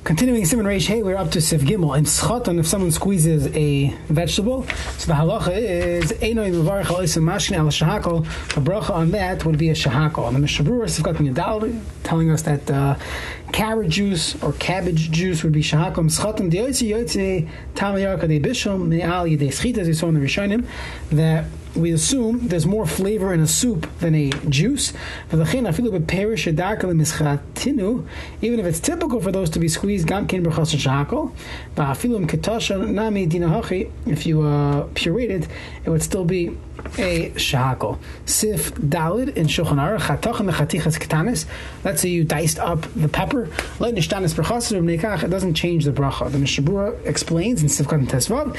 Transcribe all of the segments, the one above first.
Continuing Simon Reish Hey, we're up to Sif Gimel. In Schotan, if someone squeezes a vegetable, so the halacha is Einoi Mevarach Al Isim Mashkin Al Shahakol. The bracha on that would be a shahakol. And the Mishnah Berurah Sifkat Yadal telling us that carrot juice or cabbage juice would be shahakol. Schotan Yotze Tam Yarka De Bishom Me'al Yedei Schita, as we saw in the Rishonim, that we assume there's more flavor in a soup than a juice. Even if it's typical for those to be squeezed, if you puree it, it would still be a shahakol. Sif dalid in Shulchan Aruch. Let's say you diced up the pepper. It doesn't change the bracha. The Mishnah Berurah explains in Sifkat and Tesvav,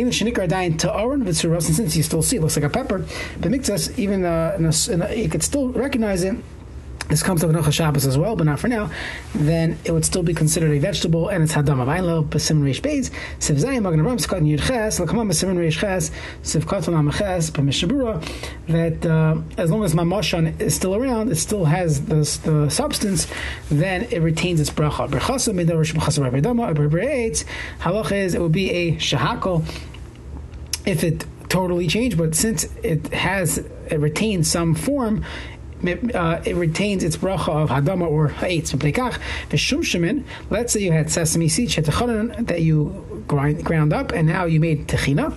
since you still see it looks like a pepper, but miktas, even you could still recognize it. This comes to Hanocha Shabbos as well, but not for now. Then it would still be considered a vegetable, and it's hadama. Vaylo b'simin reish beis sif zayim magen aram skat yud ches l'kamam b'simin reish ches sif katon amaches b'Mishnah Berurah that as long as mamoshan is still around, it still has the substance. Then it retains its bracha. Berchasa midarash b'chasa b'dama b'bereitz. Halacha is it would be a shahakol if it totally changed, but since it retains some form, it retains its bracha of hadama or ha'etz. Let's say you had sesame seeds that you ground up, and now you made techina.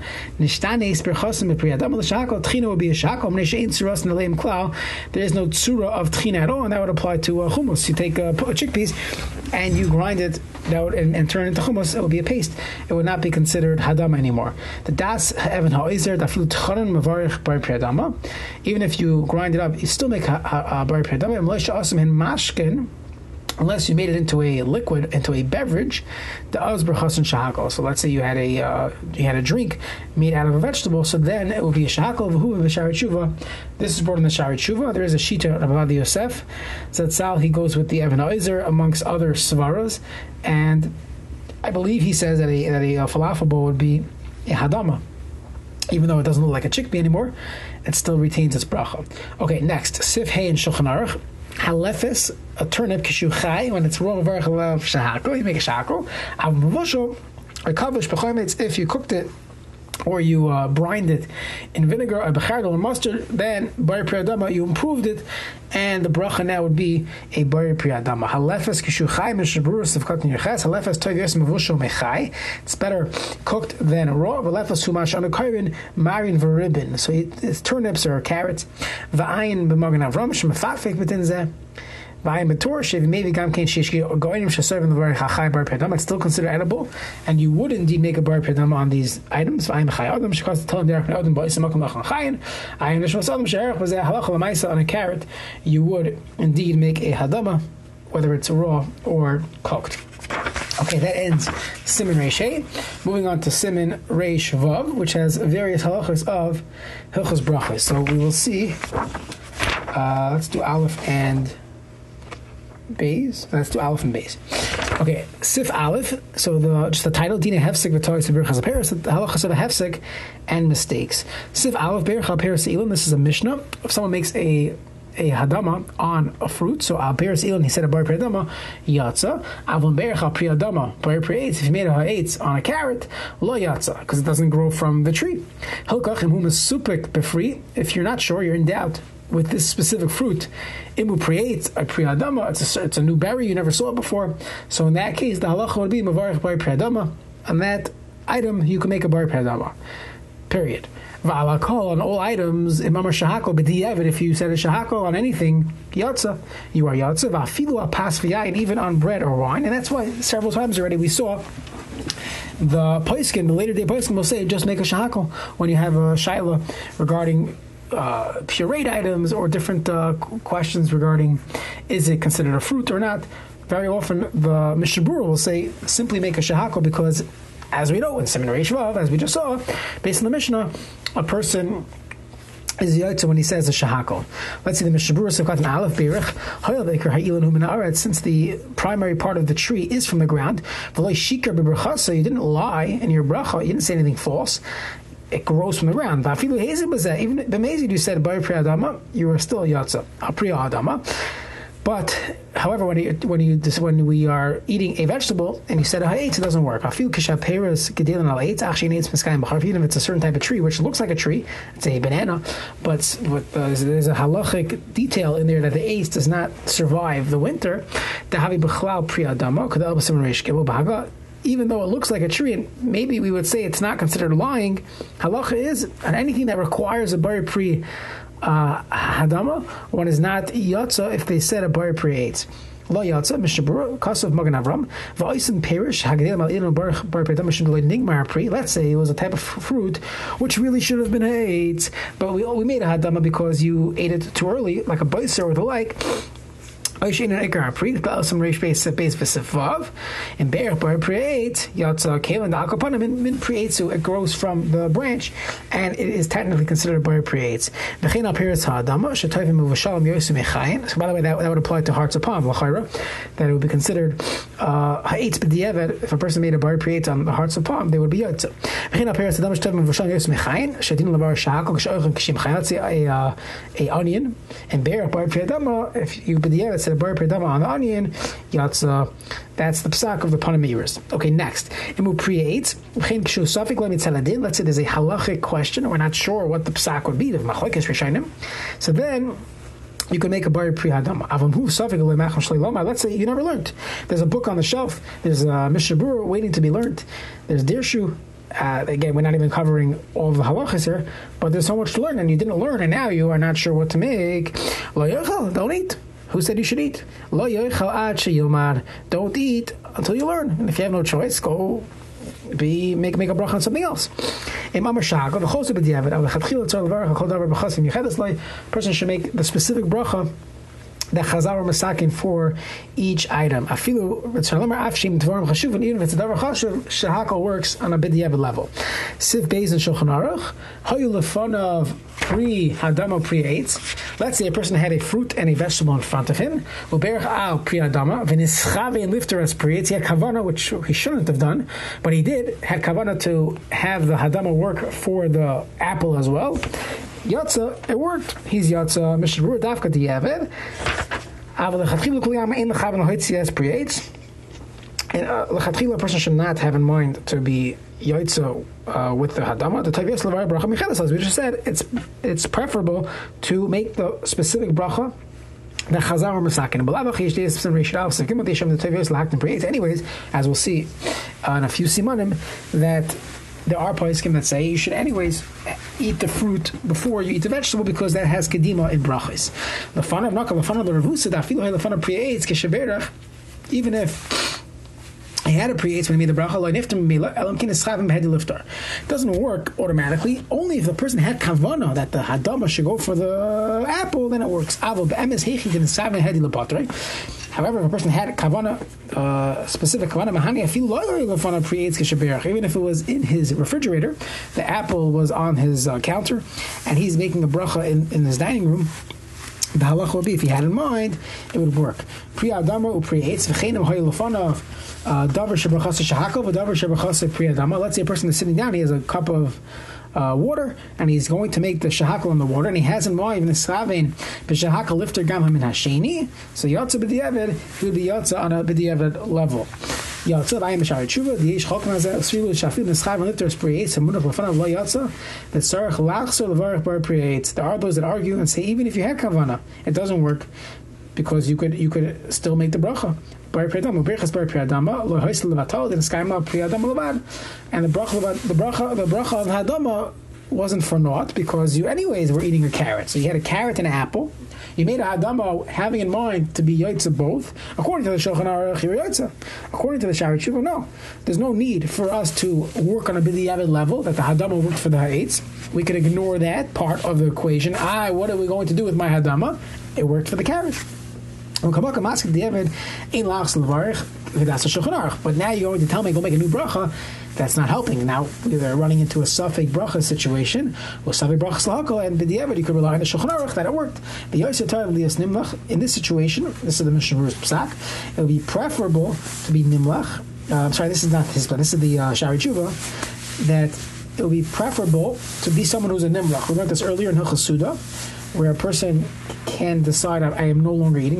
Techina would be a shakol. There is no tsura of techina at all, and that would apply to hummus. You take chickpeas and you grind it and turn it into hummus. It would be a paste. It would not be considered hadama anymore. The das even ha'ozer daflu tchanan mavarich bar priyadama. Even if you grind it up, you still make bar priyadama. Unless you made it into a liquid, into a beverage, the azber chasen shahakol. So let's say you had a drink made out of a vegetable, so then it would be a shahakol. V'hu v'shari tshuva. This is brought in the Shari Tshuva. There is a shita of Avad Yosef. Zatzal, he goes with the Even Ha'ozer amongst other svaras, and I believe he says that a falafel bowl would be a hadama. Even though it doesn't look like a chickpea anymore, it still retains its bracha. Okay, next, Sif Hey in Shulchan Aruch. Halefes, a turnip, kishu chai, when it's raw varach alav shahakol, you make a shahakol. Avmavosho, or kavish b'chometz, if you cooked it or you brined it in vinegar or bechardol or mustard, then bar priyadama, you improved it, and the bracha now would be a bar priyadama. Halefes kishu chai, Mishnah Berurah sivkat niyaches. Halefes toiv yos mavosho mechai. It's better cooked than raw. Halefes humash on a kairin marin v'ribbon. So it's turnips or carrots. V'ayin b'magen avram shemafafek b'tin zeh. It's still considered edible, and you would indeed make a bar piyadama on these items. On a carrot, you would indeed make a hadama, whether it's raw or cooked. Okay, that ends Siman Reish Hey. Moving on to Siman Reish Vav, which has various halachas of hilchos brachos. So we will see. Let's do Aleph and Beis. Let's do Aleph and Beis. Okay, Sif Aleph. So just the title, Dina Hefsek v'Torah Berachas HaPeres, the halachas of a hefsek and mistakes. Sif Aleph Berach Al Peres Ilan. This is a Mishnah. If someone makes a hadama on a fruit, so Al Peres Ilan, he said a bar priyadama yatsa. Avon Berach Al Priyadama bar priyates. If he made a ha'etz on a carrot, lo yatsa, because it doesn't grow from the tree. Hilkach imhu mesupik befri. If you're not sure, you're in doubt with this specific fruit, imu priyates a priyadama, it's a new berry, you never saw it before. So in that case, the halacha would be mavarich bar priyadama. On that item, you can make a bar priyadama. Period. V'alakol, on all items, imamar shahakol b'di'evet, if you said a shahakol on anything, yatsa, you are yatsa. V'afilu apas v'yayin, even on bread or wine. And that's why several times already we saw the poskim, the later day poskim will say, just make a shahakol when you have a shaila regarding pureed items or different questions regarding is it considered a fruit or not. Very often the Mishnah Berurah will say simply make a shahakol, because as we know in Siman Reish Vav, as we just saw, based on the Mishnah, a person is yotze when he says a shahakol. Let's see the Mishnah Berurah Sivkat and Aleph Berich. Since the primary part of the tree is from the ground, so you didn't lie in your bracha, you didn't say anything false. It grows from the ground. Even b'mezid, you said bar priyadama, you are still yatsa a priyadama. But however, when we are eating a vegetable and you said ha'etz, it doesn't work. I feel kishaperes gedelim al eitz actually needs miskayim b'charav. Even if it's a certain type of tree which looks like a tree, it's a banana, but there's a halachic detail in there that the eitz does not survive the winter. The havi b'chlal pri adama kadal b'sim reish gimel b'haga. Even though it looks like a tree, and maybe we would say it's not considered lying, halacha is anything that requires a bar pri hadama, one is not yatsa if they said a bar pri eitz. Lo yatsa mishabura kasav magen avram va'isen perish hagdil mal ilon bar pri hadama shouldn't nigmar pri. Let's say it was a type of fruit which really should have been eitz, but we made a hadama because you ate it too early, like a baiser or the like. And Be'er Bar Pri Eitz Yatsa Kalim the Akapana Min Pri Eitzu, it grows from the branch and it is technically considered Bar Pri Eitz. V'chein al Peretz Ha'adama Shetoivim Uvashalom Yosem Echayin. So by the way, that would apply to hearts of palm, l'chayra, that it would be considered Ha'etz B'diavad. If a person made a Bar Pri Eitz on the hearts of palm, they would be Yatsa. V'chein al Peretz Ha'adama Shetoivim Uvashalom Yosem Echayin Shadin Lavar Sha'akol K'shoichem K'shim Chayin. Let's say a onion and Be'er Bar Pri Hadama, if you B'diavad said a bar pri hadama on the onion, yatsa. That's the psak of the Panamiris. Okay, next. Imu pri eitz. Let's say there's a halachic question, and we're not sure what the psak would be. So then you can make a bar pri hadama. Let's say you never learned. There's a book on the shelf. There's a Mishnah Berurah waiting to be learned. There's Dirshu. Again, we're not even covering all of the halachas here, but there's so much to learn, and you didn't learn, and now you are not sure what to make. Don't eat. Who said you should eat? Don't eat until you learn. And if you have no choice, go make a bracha on something else. A person should make the specific bracha that Chazal were masakin for each item. Afilu afshim dvarim chashuv, and even if it's a davar chashuv, shehakol works on a b'diavad level. Sif beis and Shulchan Aruch hayu lefanav pri hadama pri eitz. Let's say a person had a fruit and a vegetable in front of him. Uberach al pri hadama v'nischave and lifter as pri eitz. He had kavana, which he shouldn't have done, but he did had kavana to have the hadama work for the apple as well. Yatsa, it worked. He's Yatsa, Mishnah Berurah Dafka Diavad. Aval lechatchila kol yama ein lechavan hoitzias pri eitz. And lechatchila, a person should not have in mind to be Yatsa with the hadama. The tavias levar bracha michelas, as we just said, it's preferable to make the specific bracha the Chazal or Masakin. Anyways, as we'll see in a few simanim, that there are poskim that say you should anyways eat the fruit before you eat the vegetable because that has kedima in brachos. The fun of nakal, the fun of the revusa, the filo, the fun of pri eitz kesheberach, even if he had a pri eitz when he made the bracha, it doesn't work automatically. Only if the person had kavana that the hadama should go for the apple, then it works. However, if a person had kavana, specific kavana, even if it was in his refrigerator, the apple was on his counter, and he's making a bracha in his dining room, the halacha would be, if he had in mind, it would work. Pri adama u pri eitz v'cheinem ha'ilafanav davar shebrachasa shahakol v'davar shebrachasa pri adama. Let's say a person is sitting down, he has a cup of water, and he's going to make the shahakal in the water, and he has in mind the schavein b'shahakal lifter gam hamin hasheni. So yatsa b'diavad, he would be yatsa on a b'diavad level. Yatsa v'ayim b'shari tshuva the yesh chalkan hazeh srilu shafil n'schavein lifter pri eitz hamunach l'fanav lo yatsa that sarach lachser levarach bar pri eitz. There are those that argue and say even if you had kavana, it doesn't work because you could still make the bracha. And the bracha of hadama wasn't for naught because you anyways were eating a carrot. So you had a carrot and an apple. You made a hadama having in mind to be yotza both. According to the Shulchan Aruch, you're yotza. According to the Shari Tshuva, no. There's no need for us to work on a b'diavad level that the hadama worked for the ha'etz. We could ignore that part of the equation. What are we going to do with my hadama? It worked for the carrot. But now you're going to tell me go make a new bracha. That's not helping. Now they're running into a safek bracha situation. Well, safek bracha slahakol, and b'diavad you could rely on the Shulchan Aruch that it worked. In this situation, this is the Mishnah Berurah's psak. It would be preferable to be nimlach. I'm sorry, this is not his, but this is the Shari Tshuva. That it would be preferable to be someone who's a nimlach. We learned this earlier in Hilchos Suda. where a person can decide I am no longer eating.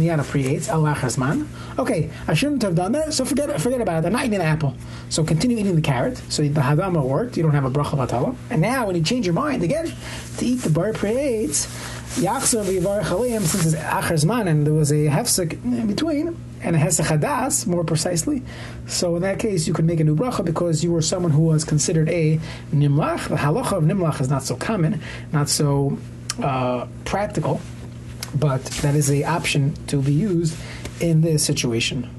Okay, I shouldn't have done that, so forget about it. I'm not eating the apple. So continue eating the carrot. So the hadama worked. You don't have a bracha batala. And now, when you change your mind again to eat the bar pre-eitz, since it's achar zman and there was a hefsek in between, and a hesech hadas, more precisely. So in that case, you could make a new bracha because you were someone who was considered a nimlach. The halacha of nimlach is not so common, not so practical, but that is an option to be used in this situation.